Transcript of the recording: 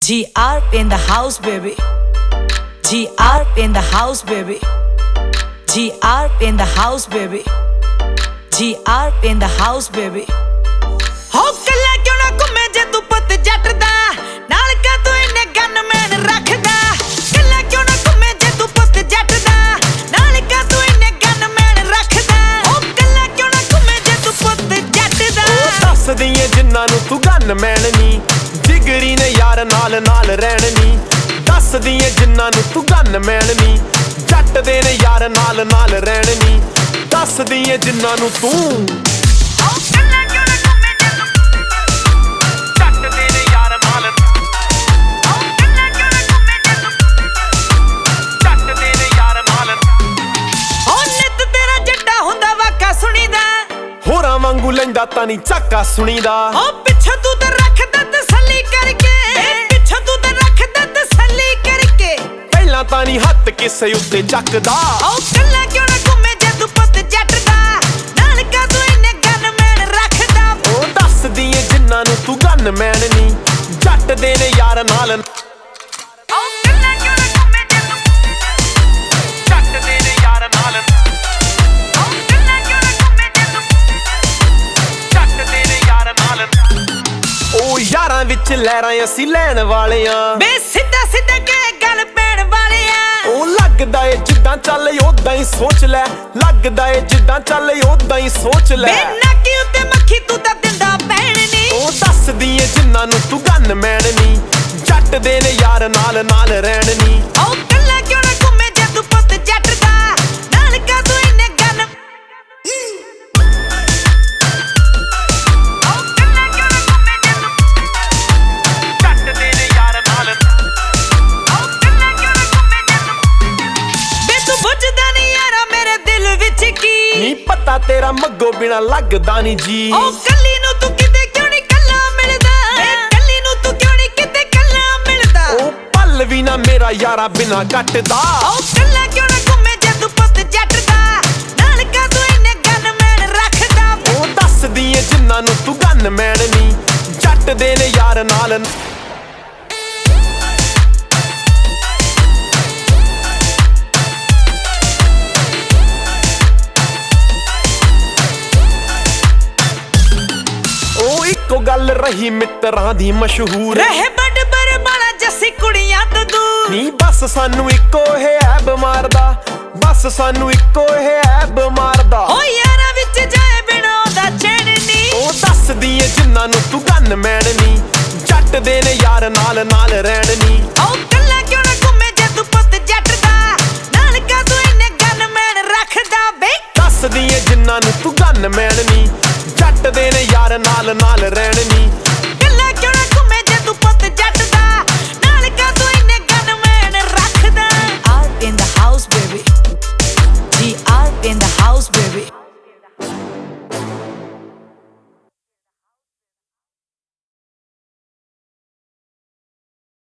GR in the house, baby. GR in the house, baby. GR in the house, baby. GR in the house, baby. ਹੋ ਕੱਲਾ ਕਿਉਂ ਨਾ ਘੁੰਮੇ ਜੇ ਤੂੰ ਪੁੱਤ ਜੱਟ ਦਾ ਨਾਲ ਕਾ ਤੂੰ ਇਹਨੇ ਗਨਮੈਨ ਰੱਖਦਾ ਕੱਲਾ ਕਿਉਂ ਨਾ ਘੁੰਮੇ ਜੇ ਤੂੰ ਪੁੱਤ ਜੱਟ ਦਾ ਨਾਲ ਕਾ ਤੂੰ ਇਹਨੇ ਗਨਮੈਨ ਰੱਖਦਾ ਹੋ ਕੱਲਾ ਕਿਉਂ ਨਾ ਘੁੰਮੇ ਜੇ ਤੂੰ ਪੁੱਤ ਜੱਟ ਦਾ ਉਹ ਦੱਸਦੀ ਏ ਜਿੰਨਾਂ ਨੂੰ ਤੂੰ ਗਨਮੈਨ ਨੀ ਜਿਗਰੀ ਨੇ ਯਾਰ ਨਾਲ ਨਾਲ ਰਹਿਣ ਨੀ ਦੱਸਦੀ ਏ ਜਿੰਨਾਂ ਨੂੰ ਤੂੰ ਗਨਮੈਨ ਨੀ ਜੱਟ ਦੇ ਨੇ ਯਾਰ ਨਾਲ ਨਾਲ ਰਹਿਣ ਨੀ ਦੱਸਦੀ ਏ ਜਿੰਨਾਂ ਨੂੰ ਤੂੰ ਹੋਰਾਂ ਵਾਂਗੂ ਲੈਂਦਾ ਤਾਂ ਨਹੀਂ ਝਾਕਾ ਸੁਣੀਦਾ ਓ ਪਿੱਛੇ ਤੂੰ ਤੇ ਰੱਖਦਾ ਤਸੱਲੀ ਕਰਕੇ ਪਿੱਛੇ ਤੂੰ ਤੇ ਰੱਖਦਾ ਤਸੱਲੀ ਕਰਕੇ ਪਹਿਲਾਂ ਤਾਂ ਨਹੀਂ ਹੱਥ ਕਿਸੇ ਉੱਤੇ ਚੱਕਦਾ ਓ ਕੱਲਾ ਕਿਉਂ ਨਾ ਘੁੰਮੇ ਜੇ ਤੂੰ ਪੁੱਤ ਜੱਟ ਦਾ ਨਾਲ ਕਾ ਤੂੰ ਇਹਨੇ ਗਨਮੈਨ ਰੱਖਦਾ ਉਹ ਦੱਸਦੀ ਏ ਜਿੰਨਾਂ ਨੂੰ ਤੂੰ ਗਨਮੈਨ ਨੀ ਜੱਟ ਦੇ ਨੇ ਯਾਰ ਨਾਲ ਯਾਰਾਂ ਵਿੱਚ ਲਹਿਰਾਂ ਅਸੀਂ ਲੈਣ ਵਾਲਿਆਂ ਬੇ ਸਿੱਧਾ ਸਿੱਧਾ ਕਹਿ ਗੱਲ ਪੈਣ ਵਾਲਿਆਂ ਉਹ ਲੱਗਦਾ ਏ ਜਿੱਦਾਂ ਚੱਲ ਓਦਾਂ ਹੀ ਸੋਚ ਲੈ ਲੱਗਦਾ ਏ ਜਿੱਦਾਂ ਚੱਲ ਓਦਾਂ ਹੀ ਸੋਚ ਲੈ ਬੇ ਨਾਕੀ ਉੱਤੇ ਮੱਖੀ ਤੂੰ ਤਾਂ ਦਿੰਦਾ ਪੈਣ ਨੀ ਉਹ ਦੱਸਦੀ ਏ ਜਿੰਨਾਂ ਨੂੰ ਤੂੰ ਗਨਮੈਨ ਨੀ ਜੱਟ ਦੇ ਨੇ ਯਾਰ ਨਾਲ ਨਾਲ ਰਹਿਣ ਨੀ ਉਹ ਕੱਲਾ ਕਿਉਂ ਨਾ ਘੁੰਮੇ ਜੇ ਤੂੰ ਪੁੱਤ ਜੱਟ ਦਾ ਨਾਲ ਕਾ ਤੂੰ ਇਹਨੇ ਗਨ ਨੀ ਪਤਾ ਤੇਰਾ ਮੱਗੋ ਬਿਨਾ ਲੱਗਦਾ ਨੀ ਜੀ ਉਹ ਕੱਲੀ ਨੂੰ ਤੂੰ ਕਿਤੇ ਕਿਉਂ ਨਹੀਂ ਕੱਲਾ ਮਿਲਦਾ ਕੱਲੀ ਨੂੰ ਤੂੰ ਕਿਉਂ ਨਹੀਂ ਕਿਤੇ ਕੱਲਾ ਮਿਲਦਾ ਉਹ ਪਲ ਵੀ ਨਾ ਮੇਰਾ ਯਾਰਾ ਬਿਨਾ ਕੱਟਦਾ ਉਹ ਕੱਲਾ ਕਿਉਂ ਨਾ ਘੁੰਮੇ ਜੇ ਤੂੰ ਪੁੱਤ ਜੱਟ ਦਾ ਨਾਲ ਕਾ ਤੂੰ ਇਹਨੇ ਗਨਮੈਨ ਰੱਖਦਾ ਉਹ ਦੱਸਦੀ ਏ ਜਿੰਨਾਂ ਨੂੰ ਤੂੰ ਗਨਮੈਨ ਨੀ ਜੱਟ ਦੇ ਨੇ ਯਾਰ ਨਾਲ ਇੱਕੋ ਗੱਲ ਰਹੀ ਮਿੱਤਰਾਂ ਦੀ ਮਸ਼ਹੂਰ ਰਹੇ ਬੱਡ ਬਰਬਾਲਾ ਜੱਸੀ ਕੁੜੀਆਂ ਤੋਂ ਦੂਰ ਨੀ ਬਸ ਸਾਨੂੰ ਇੱਕੋ ਇਹ ਐਬ ਮਾਰਦਾ ਬਸ ਸਾਨੂੰ ਇੱਕੋ ਇਹ ਐਬ ਮਾਰਦਾ ਓ ਯਾਰਾਂ ਵਿੱਚ ਜਾਏ ਬਿਨਾ ਉਹਦਾ ਚੈਨ ਨੀ ਉਹ ਦੱਸਦੀ ਏ ਜਿੰਨਾਂ ਨੂੰ ਤੂੰ ਗਨਮੈਨ ਨੀ ਜੱਟ ਦੇ ਨੇ ਯਾਰ ਨਾਲ ਨਾਲ ਰਹਿਣ ਨੀ ਓ ਕੱਲਾ ਕਿਉਂ ਨਾ ਘੁੰਮੇ ਜੇ ਤੂੰ ਪੁੱਤ ਜੱਟ ਦਾ ਨਾਲ ਕਾ ਤੂੰ ਇਹਨੇ ਗਨਮੈਨ ਰੱਖਦਾ ਬੇ ਦੱਸਦੀ ਏ ਜਿੰਨਾਂ ਨੂੰ ਤੂੰ ਗਨਮੈਨ ਨੀ ਜੱਟ ਦੇ ਨੇ ਯਾਰ ਨਾਲ ਨਾਲ ਰਹਿਣ